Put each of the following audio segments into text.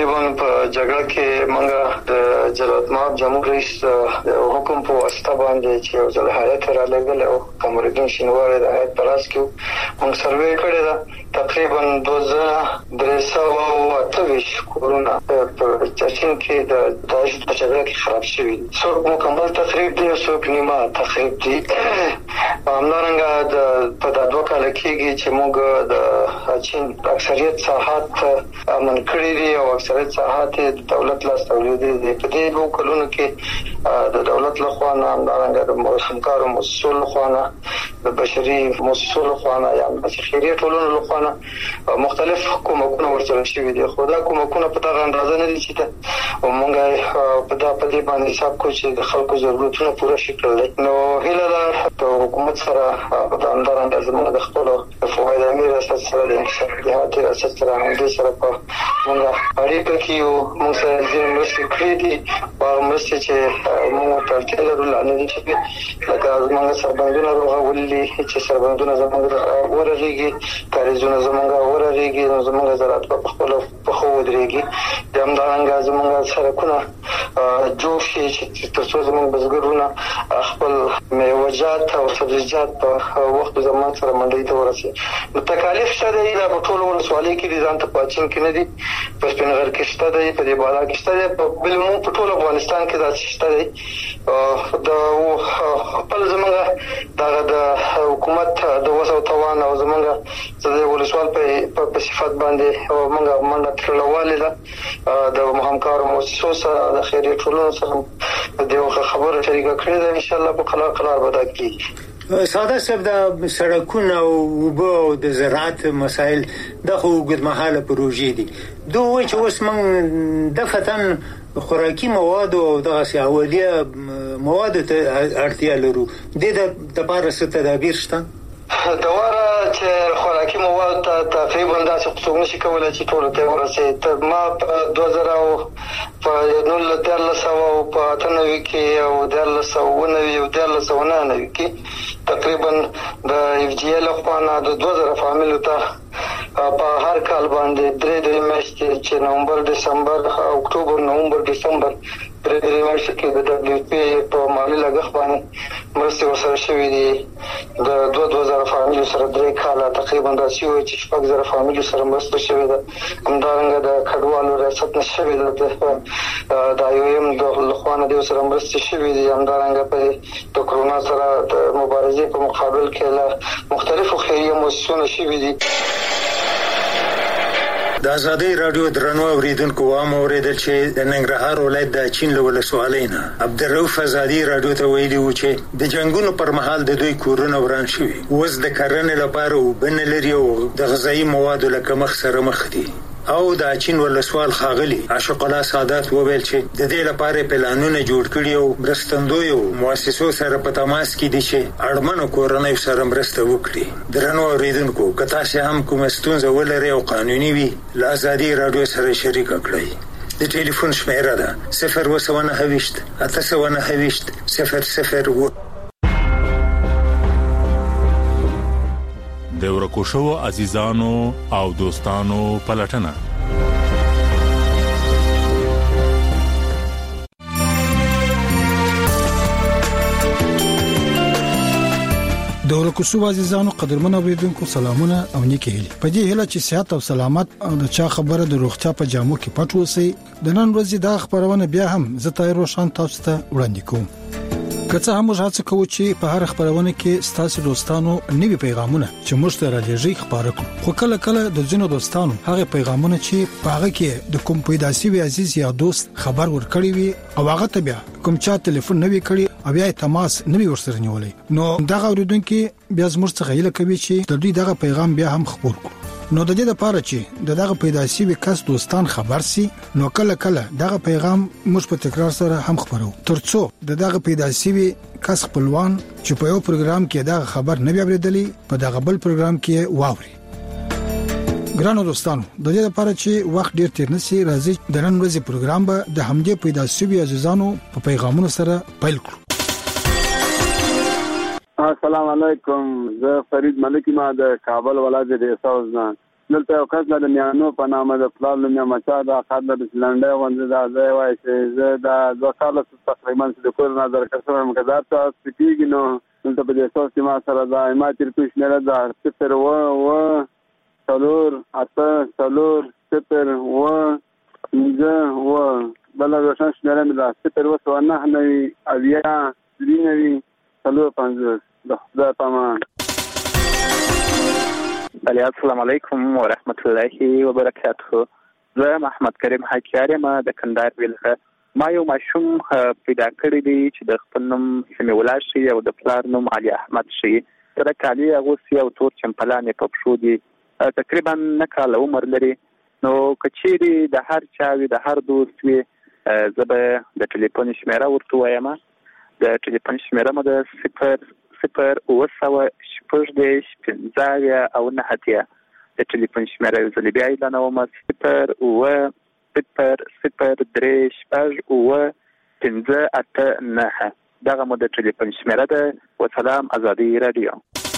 تقریبا په جګړه کې موږ د جلال ماب جمهور رئیس حکم په واسطه باندې چې یو ځل حالت را لګل او کمرګین شینوار د حالت پلاس کې موږ سروې کړی دا تقریبا 2328 کورونه په چین کې د داعش په جګړه کې خراب شوي څو مکمل تخریب دي څو نیمه تخریب دي همدارنګه په دوه کال کېږي چې موږ د چین اکثریت ساحات امن کړی دي او اکثریت ساحات د دولت لاس تولیدي دي په دې دوه کلونو کې د دولت لخوا نه همدارنګه د همکارو مؤسسو لخوا نه د بشري مؤسسو لخوا نه یا د خیریه ټولنو لخوا نه مختلف کومکونه ورسره شوي دي خو دا کومکونه په دغه اندازه نه دي چې موږ په دې باندې حساب کوو چې د خلکو ضرورتونه پوره شي کړل نو هیله ده د حکومت سره د همدارنګه زموږ د خپلو فواید امیر ریاست سره د انتخابات ریاست سره همدې سره په موږ اړیکه کې یو موږ سره ځینې مرستې کړې دي او مرستې چې موږ په اړتیا لرو لاندې دي چې لکه زموږ سربندونه روغولي چې سربندونه زموږ ورغېږي کاریزونه زموږ ورغېږي نو زموږ زراعت په خپل په خو ودرېږي د همدارنګه زموږ سرکونه جوړ شي چې ترڅو زموږ بزګرونه خپل میوه‌جات او سبزیجات په وخت زمان سره منډي ته ورسي نو تکالیف شته دی په ټول ولسوالۍ کې دي ځان ته پاتین کې نه دي په سپینغر کې شته دی په دې بالا کې شته دی په بلمو په ټول افغانستان کې دا شته دی د خپل زموږ د حکومت د وسو توان او زموږ د ولسوال په صفات باندې موږ منډه ترلواله ده د همکارو مؤسسو سره د خیریه ټولنو سره د یو خبره شریکه کړې ده ان شاء الله په قرار به دا کیږي ساده سب د سړکونو او وبو د زراعت مسایل د اوږدمهاله پروژې دي دوی چې اوس موږ د فتن خوراکي مواد او د اولیه مواد ته اړتیا لرو د لپاره څه تدابیر شته دواره چې خوراکي مواد تقریبا داسې څوک نشي کولای چې ټول ته ورسي ما په 2000 په 1913 او په 98 کې او 1999 او 1999 کې تقریبا د اف جی ال خوانا د 2000 فامیلو ته په هر کال باندې درې میاشتې چې نومبر دسمبر اکتوبر نومبر دسمبر درې میاشتې کې د دبليو پی په مالي لګښت باندې مرستې ورسره شوې دي د 2000 فامیلو سره درې کال تقریبا داسې وي چې 6000 فامیلو سره مرسته شوې ده همدارنګه د کډوالو ریاست نشوي ده د ایوم د لخوانه د سره مرسته شوې دي همدارنګه په د کرونا سره د مبارزې په مقابل کې له مختلفو خیریه مؤسسو شوې دي د آزادۍ رادیو درنو اوریدونکو وام اوریدل چې د ننګرهار ولایت د چین له ولسوالۍ نه عبدالرؤف آزادۍ رادیو ته ویلي و چې د جنگونو پر مهال د دوی کورونه وران شوي اوس د کرنې لپاره وبنه لري او د غذایی موادو لکه مخ سره مخ دي او د چین ولسوال خاغلی عاشق الله سعادت وویل چې د دې لپاره پلانونه جوړ کړي او مرستندوی او مؤسسو سره په تماس کې دي چې اړمنو کورنۍ سره مرسته وکړي درنو اوریدونکو که تاسو هم کوم ستونزه ولرئ او قانوني وي ل آزادۍ رادیو سره شریک کړئ د ټلیفون شمیره ده 029 809 00 د ورکوشو عزیزانو او دوستانو پلټنه د ورکوشو عزیزانو قدرمن اوریدونکو سلامونه او نیکی هیلي په دې هله چې صحت او سلامت او د چا خبره د روغتیا په جامو کې پټ وسی د نن ورځې دا خبرونه بیا هم زه روشن تاسو ته وړاندې کوم که څه هم موږ هڅه کوو چې په هر خبرونه کې ستاسو دوستانو نوي پیغامونه چې موږ ته راځي خبره کړو خو کله کله د ځینو دوستانو هغه پیغامونه چې په هغه کې د کوم پیدا شوی عزیز یا دوست خبر ورکړي وي او هغه ته بیا کوم چا ټلیفون نوي کړي او بیا تماس نوي ورسره نیولې نو دا اوریدونکو بیا زموږ څخه هیله کوي چې د دوی دغه پیغام بیا هم خبر کړو نو د دې لپاره چې دغه پیدا شوی کس دوستان خبر سي نو کله کله دغه پیغام موږ په تکرار سره هم خبرو ترڅو دغه پیدا شوی کس خپلوان چې په یو پروګرام کې دغه خبر نه بیاوریدلی په دغه بل پروګرام کې واوري ګرانو دوستانو د دې لپاره چې وخت ډیر تیر نشي راځي د نن ورځې پروګرام به د همدې پیدا شوی عزیزانو په پیغامونو سره پیل کړو السلام علیکم زه فرید ملکی ما د کابل ولایت د اساوزنا دلته یو کس د میانو په نامه د پلار لومیا مچا د خاطر د سلنډه غونډه د ځای وای چې زه د 2 کال تقریبا د کور نظر کسرم کدا تاسو سپیږي نو دلته په دې اساس چې ما سره د ما تر پیش نه ده 0 و څلور اته څلور 0 و پنځه و بل روشن شمېره مې ده 0 و 9 اویا 3 څلور 50 د خدای پامان. السلام علیکم ورحمت الله وبرکاته. زه محمد کریم حکیار یم د کندهار ویلخه. ما یو ماشوم پیدا کړی دی چې د خپل نوم سمیع الله شي او د پلار نوم علي احمد شي. سره کالي اغوستي او تور چمپلانې په پښو دي. تقریبا 9 کاله عمر لري. نو کچېرې د هر چا وي د هر دوست وي زه به د ټلیفون شمیره ورته وایم. د ټلیفون شمیره مو د 0 او 9 د ټلیفون شمیره یو ځل بیا اعلانوم 0 و 0 3 او 589 دغه مو د ټلیفون شمیره ده. وسلام ازادي رادیو.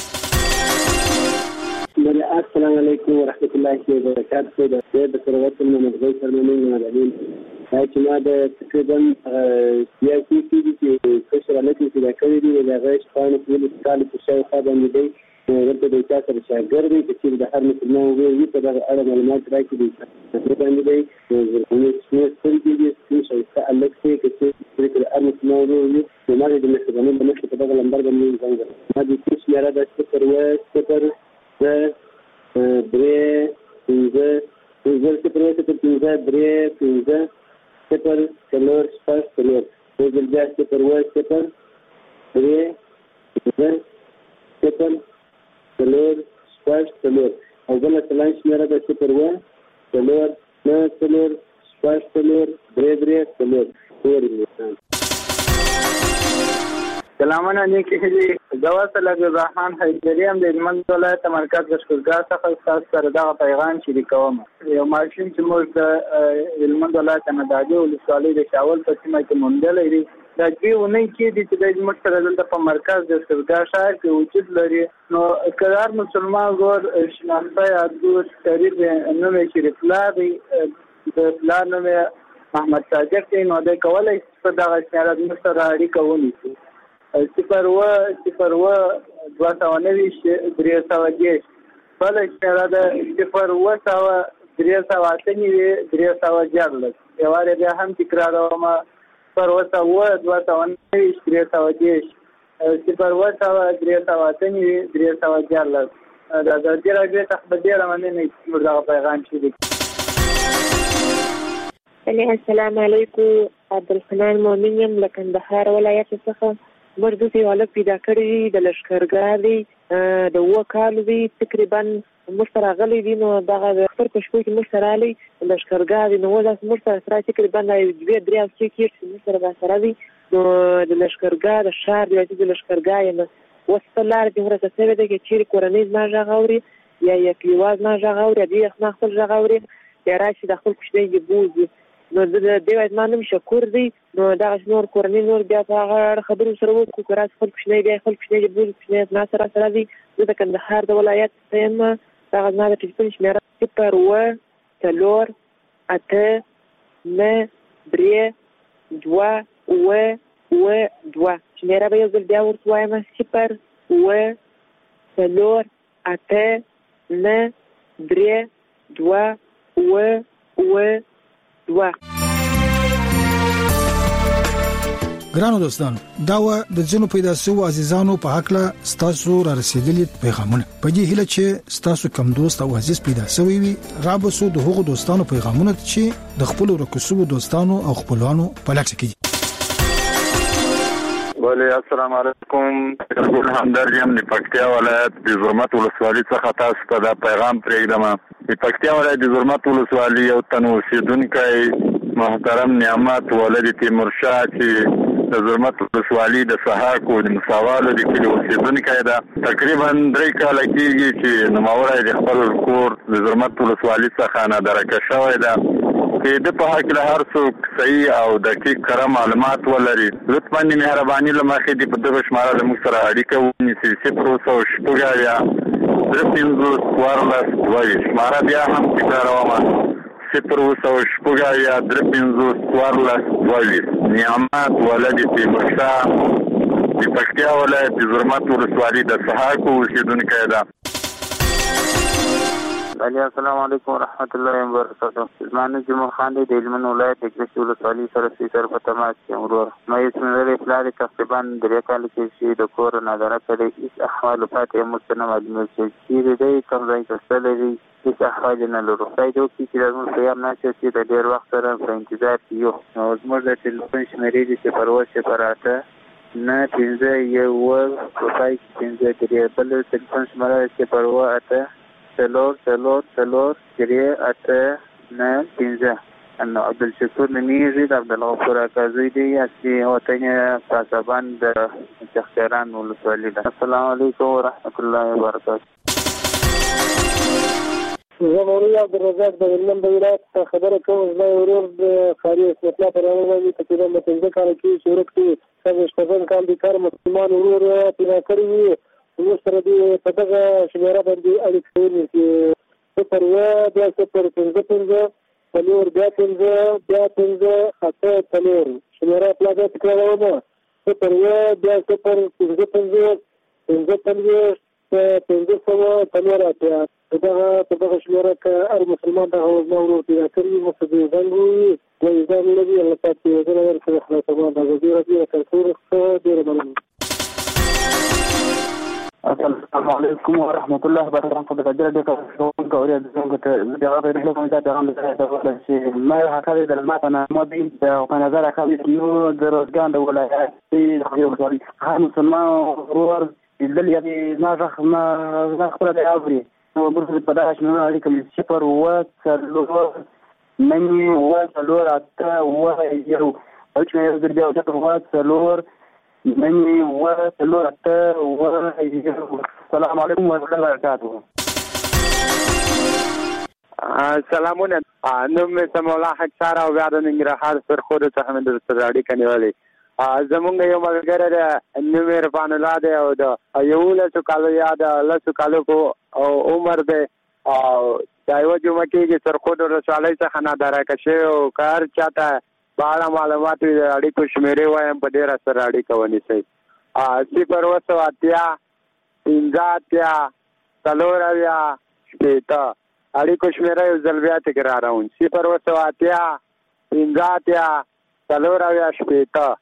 السلام علیکم ورحمت الله وبرکاته. د ثروت المنظم سرمنین مدنین چې ما د تقریبا سیاسي چې شرالتي پیدا کړی دی د غیش قانون په کال په شاوخوا باندې دی ورته د تاسو شاګرد دی چې د هر مسلمان وی په دغه اړه معلومات راکړي دي. په باندې دی ورته څه چې الکسي چې د هر مسلمان وی نو ما د مسلمانانو په مخ په دغه لمبر باندې څنګه ما د څه شمیره د 0 او بل سلام شمیره د 0 سلامونه نیکی دي. زواسل الرحمن حیدری هم د هلمند ولایت مرکز لښکرګاه څخه تاسو سره دغه پیغام شریکوم. یو ماشین چې موږ د هلمند ولایت نادعلي ولسوالۍ د شاول په سیمه کې موندلی دی. دا 2 اونۍ کې دي چې د زموږ سره دلته په مرکز د لښکرګاه ښار کې وجود لري. نو که هر مسلمان ګور شناخته یا دوست قریب نوم یې شریف الله دی، د پلار نوم یې محمد صادق دی، نو دی کولی شي په دغه شمیره زموږ سره اړیکه ونیسي. 0 و 290 310 بل شمیره ده 0 و 398 314. یواره بیا هم تکراروم 0 و 290 310 0 و 398 314. دا د دې راځي تخبدي رمنه نه دغه پیغام شي. السلام علیکم. عبدالحنان مؤمن یم له کندهار ولایت څخه. موږ د یو هلک پیدا کړی د لښکرګاه دی، د 2 کال دی، تقریبا موږ سره غلی دی. نو دغه د اختر په شپو کې موږ سره راغلی لښکرګاه دی. نو اوس موږ سره تقریبا 2-3 هفتې کېږي چې موږ سره راسره دی. نو د لښکرګاه د ښار د لښکرګاه یم اوس په لاره کې ورته شوی دی چې چیرې کورنۍ زما غږ اوري یا کلیوال زما غږ اوري، دوی زما خپل غږ اوري یا راشي د خپل کوچنی دې بوځي. نو د دې زما نوم شکور دی. نو دغه نور کورنۍ نور بیا په هغه اړه خبرې سره وکړو که راځي خپل کوچنی دی خپل کوچنی دې بوځي کوچنی زما سره دی. زه د کندهار د ولایت څخه یم. دغه زما د ټلیفون شمیره 0 و 4 8 9 3 2 و 2 شمیره به یو ځل بیا ورته وایم 0 و 4 8 9 3 2 و 2. ګرانو دوستانو، دا و د جنو پیدا سو عزیزانو په حق له ستاسو را رسیدلي پیغامونه. په دې هیله چې ستاسو کم دوست او عزیز پیدا سوی وي، رابسو د هغو دوستانو پیغامونه چې د خپل ورکوسو دوستانو او خپلوانو په لټه کې. ولی السلام علیکم. ګل همدرد یم د پکتیا ولایت د زرمت ولسوالۍ څخه تاسو ته دا پیغام پرېږدم. د پکتیا ولایت د زرمت ولسوالۍ یو تن اوسېدونکی محترم نعمت ولد تیمورشاه چې د زرمت ولسوالۍ د سهاکو د مساوالو د کلي اوسېدونکی ده. تقریبا 3 کاله کېږي چې نوموړی د خپل کور د زرمت ولسوالۍ څخه نادرکه شوی ده. چې د په حق له هر څوک صحیح او دقیق کره معلومات ولري، لطفا د مهرباني له مخې د په دغه شماره له موږ سره اړیکه ونیسي. 0 و 6 350 مارا بیا هم تکراروم 0 نعمت ولد تیمورشاه د پکتیا ولایت د زرمت ولسوالۍ د سحاکو اوسیدونکی ده. السلام علیکم ورحمت الله وبرکاته. زما نوم جمعه خان دی د هلمند ولایت د ګرشي ولسوالۍ سره سره په تماس کې ورور. ما اسم لري پلار تقریبا 3 کال کې چې د کور نظر کړی هیڅ احوال پاتې مستنه معلومه چې دی کوم ځای کې سره هیڅ احوال نه لرو. خدای دې وکړي چې موږ خیام نشو چې د ډېر وخت سره په انتظار کې یو. زموږ د ټلیفون شمیرې دي 0 نه 15 یو پای 15 کې بل ټلیفون شمیره 0 سلور 3 انه عبدالشکور نمیزی د عبدالغفور اکازوی دی اصلي وطن پاسابان د چختران ولسوالۍ ده. السلام علیکم ورحمت الله وبرکاته. زه مولوي عبدالرزاق د هلمند ولایت خبره کوم. زما ورور د خاري اسمت الله پر باندې تقریبا 15 کال کې صورت کې 15 کال د کار مسلمان ورور پیدا کړی وي. موږ سره دې په دغه شمیره باندې اړیکې ونیسي. 0 بیا 0 څلور بیا 15 اته څلور شمیره پلا دې تکراروم 0 بیا 0 15 دغه شمیره که هر مسلمان دغه ورور پیدا کړي مقصد یې ځانګړي وایي ځان لري الله پاک دې ورکړي خدای تبارک وتعالى دې ډېره مننه. السلام علیکم ورحمت الله وبرکاته. د جره د کومه د څنګه ته د هغه د کومه د هغه د چې ما هغه د ماتنه مودي او په نظر راکوي یو د روزګان د ولایت د هغه مسلمان ورور د یعنی ما خپل د اوري نو برته په داش نه اړیکه مې 0 اته یو او چې یو د یو څلور مني وثلاثة السلام عليكم ورحمة الله وبركاته. سلامونه. نوم سم الله حق سارا او بعد ننګرهار سر خود څخه مې د سراړي کنيولې. زمونږ یو ملګری د نوم رفان الله دی او د یو له کالو یاد له کالو کو عمر دی او دایو جمعه کې سر خود رسالای څخه نه درکه شو او کار چاته بالا معلومات د اړیکو شمیرې وایم په ډیر سره اړیکه ونیسي. 0 اړیکو شمیره یو ځل بیا تکراروم 0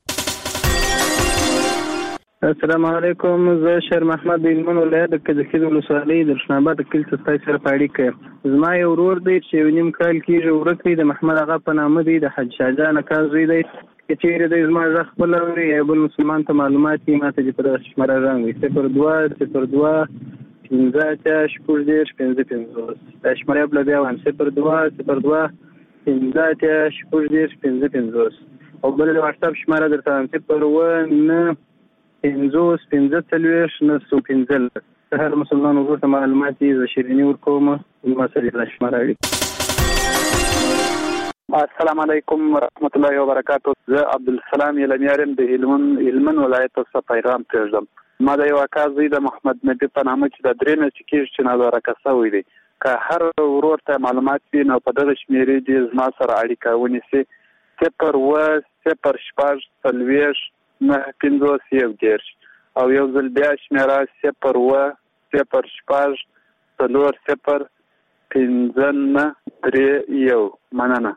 السلام علیکم. زه شیر محمد د هلمند ولایت د کجکي ولسوالۍ د رشناباد کلي څخه سره اړیکه. زما یو ورور دی چې 1.5 کال کېږي ورک دی د محمد اغا په نامه دی د حج شاهجان اکازوی دی چې د زما خپل اوري بل مسلمان ته معلومات یې ماته د پر شماره راغلی 0 د شماره بل بیا 0 او بل واتس اپ شماره درته 0 هر مسلمان ورته معلومات یې شیرینی ورکوم ما سره د شماره. السلام علیکم ورحمت الله وبرکاته. زه عبدالسلام یلمیارم د هلمند ولایت څخه پیغام پرېږدم. ما د یو اکازوی د محمد نبی په نامه چې د 3 میاشتې کېږي چې ناداره کسوی دی. که هر ورور ته معلومات وي نو په دغه شمیرې دې زما سره اړیکه ونیسي 0 او یو ځل بیا شمیره 0 مننه.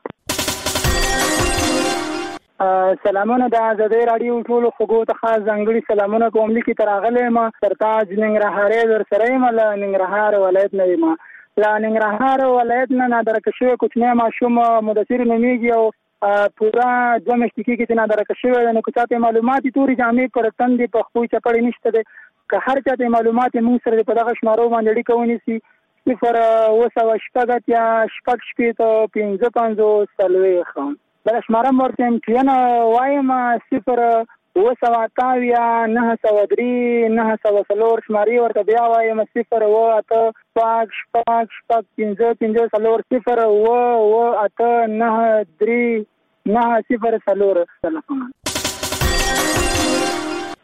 سلامونه د ازادۍ راډیو ټولو خوږو ته ځانګړي سلامونه کوم. لیکي تر هغه ما سرتاج ننګرهار در سره یم له ننګرهار ولایت نه یم. له ننګرهار ولایت نه نادرکه شوی کوچنی ماشوم مدثر نومیږي او پورا 2 میاشتې کېږي چې نادرکه شوی دی. نو که چاته معلومات تورې جامې پر تندې په خپو چپړې نشته دی که هر چاته معلومات موږ سره په دغه شمارو باندې اړیکه ونیسي 0 بل شماره ورته امتحان وایم 0 903 شماري ورته بیا وایم 0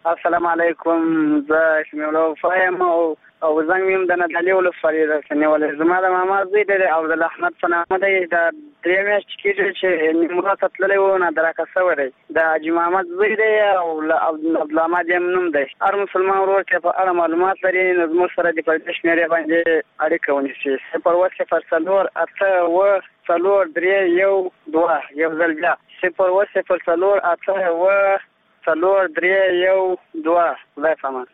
السلام علیکم. زه شمیوله وفایم او زنګ میم د ندالي ولسوالۍ رسنیولې. زما د ماما زوی دی عبدالله احمد په نامه دی. د 3 میاشتې کېږي چې نیمروز ته تللی و، نادرکه شوی دی. د حاجي محمد زوی دی او عبدالله احمد یې نوم دی. هر مسلمان ورور چې په اړه معلومات لري نو زموږ سره د پردې شمېرې باندې اړیکه ونیسي. 0-4-4-3-1-2 یو ځل بیا 0-4-4-3-1-2. خدای پامان.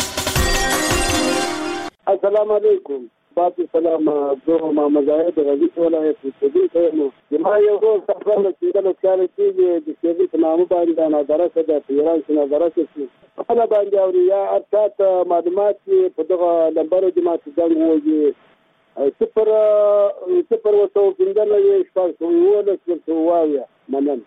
السلام علیکم. باقي سلام. زه محمد زاهد غزي ولایت اوسېدونکی یم. زما یو ورور سفر له 15 کاله کېږي د سیدي په نامه باندې نادرکه ده، په ایران کې نادرکه شي. خپله باندې اوري یا ارتات معلومات په دغه نمبر د ما څنګه وږي 0-1-15-14 منن.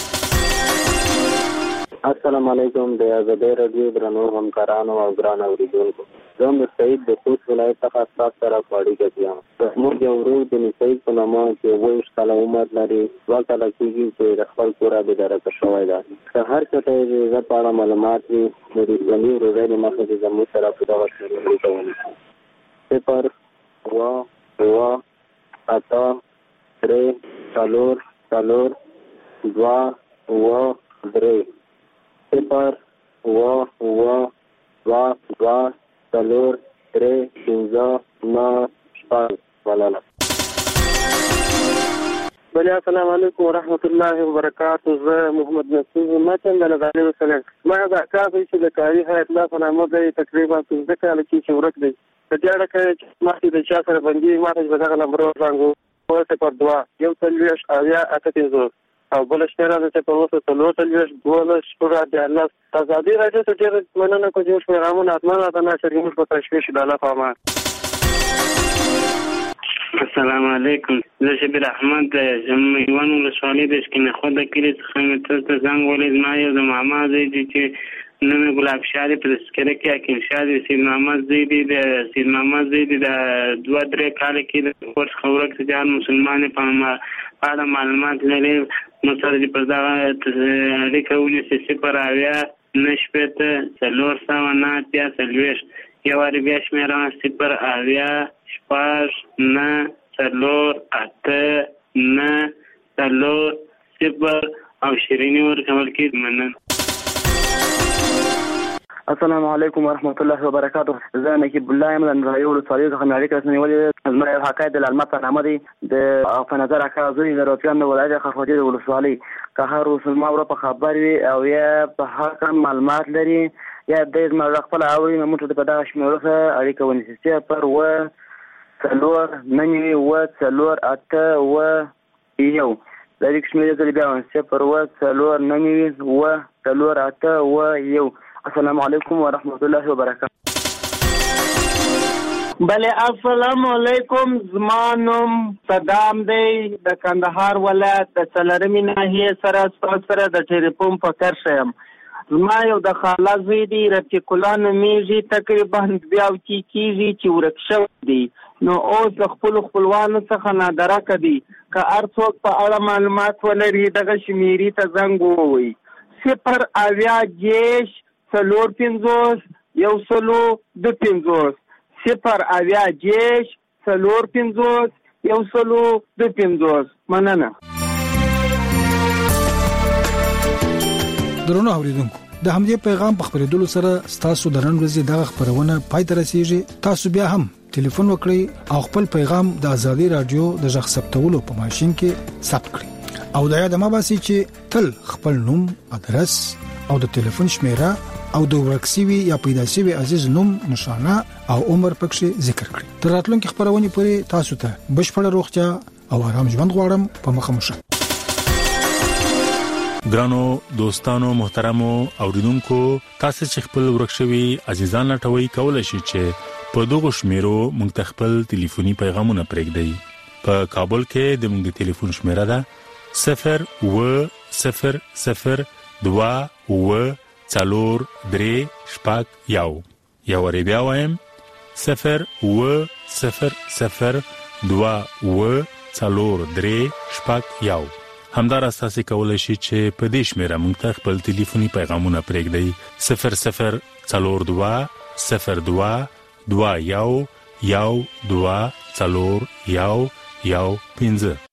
السلام علیکم. د آزادۍ رادیو درنو همکارانو او ګران اوریدونکو، زه سعید د خوست ولایت څخه تاسو سره په اړیکه کې یم. موږ یو ورور د سعید په نامه چې 22 کاله عمر لري، 2 کاله کېږي چې د خپل کوره بېدرکه شوی ده. که هر څه ته یې زه په اړه معلومات وي نو د ژوندي ورورۍ له مخې چې زموږ سره په دغه اړیکه ونیسي. 0-1-8-3-4-4-2-3 0-1-8-3-4-4-3-5-9 مننه. بله السلام علیکم ورحمت الله وبرکاتو. زه محمد نصیر متن د ندالي وسلم. ما د اکاس چې د کاري هیئت لا په نامه دی تقریبا 15 کاله کې چې ورک دی. په دې اړه کې چې مخکې د چا سره بندي ماته په دغه نمبر ورغو 0-2-1-8-5 او بل شمېره ده چې په اوسه 0-12-12 آزادي راډیو ته ډېر مننه کوم چې پیغامونه حتما راته نشر موږ په تشویش د الله په امان. السلام علیکم. زه شبیر احمد یم میوان ولسوالۍ د سکینه خو د کلي څخه مې ته زنګ ولید. ما یو د ماما زوی دی چې نوم یې ګلاب شاه دی، په تذکره کې حکیم شاه دی. سید محمد زوی دی د 2-3 کاله کې د کور څخه ورک دی. هر مسلمان په اړه معلومات لري نو سره دې په دغه اړیکه ونیسي. 0-4-4-9-4-40 یو وارې بیا شمېره 0-5-4-9-8-9-0 او شیریني ورکول کېږي. مننه. السلام علیکم ورحمت الله وبرکاتو. زه نقیب الله یم د ندالي ولسوالۍ څخه مې اړیکه رسنیولې. زما یو حقایق د لالمه په نامه دی د په نظر اکا زوی د روپیان د ولایت خرخوجې د ولسوالۍ. که هر مسلمان ورو په خبر وي او یا په حق معلومات لري یا د خپل اوري نو موږ په دغه شمېره سره اړیکه ونیسي. 0-4-9-4-8-1 د دې شمېرې ځل بیا 0-4-9-4-8-1. السلام علیکم ورحمت الله وبرکاتو. بله السلام علیکم. زما نوم صدام دی د کندهار ولایت د څلرمې ناحیې سره ستاسو سره د ټلیفون په کرښه یم. زما یو د خاله زوی دی رفیق الله نومیږي، تقریبا بیا کېږي چې ورک شوی دی. نو اوس د خپلو خپلوانو څخه نادرکه دی. که هر څوک په اړه معلومات ولري دغه شمېرې ته زنګ ووهئ. 0-8-4-50-1-2-50 0-8-4-50-1-2-50 مننه. درنو اوریدونکو، د همدې پیغام په خبرېدلو سره ستاسو د نن ورځې دغه خبرونه پای ته رسیږي. تاسو بیا هم ټلیفون وکړئ او خپل پیغام د آزادي رادیو د ژغ ثبتولو په ماشين کې ثبت کړئ او دا یاد مه باسئ چې تل خپل نوم، ادرس او د ټلیفون شمیره او د ورکسیوي یا پیدا شوی عزیز نوم، نشانه او عمر پکې ذکر کړئ. تر راتلونکي خبرونه پورې تاسو ته بشپړ روغتیا او آرام ژوند غواړم. په مخه مو شه. ګرانو دوستانو محترمو اوریدونکو، تاسو چې خپل ورکشوي عزیزان لټوي کولای شئ چې په دغه شمیرو موږ خپل ټلیفوني پیغامونه پرېږدئ. په کابل کې د موږ ټلیفون شمیره ده 0-0-0-2-4-3-1 یو ری بیا وایم 0-0-0-2-4-3-1 همدار اساسي کولای شي چې په دې شمیره موږ ته خپل ټلیفوني پیغامونه پرېږدئ 0042 02 21 12 4 1 1 15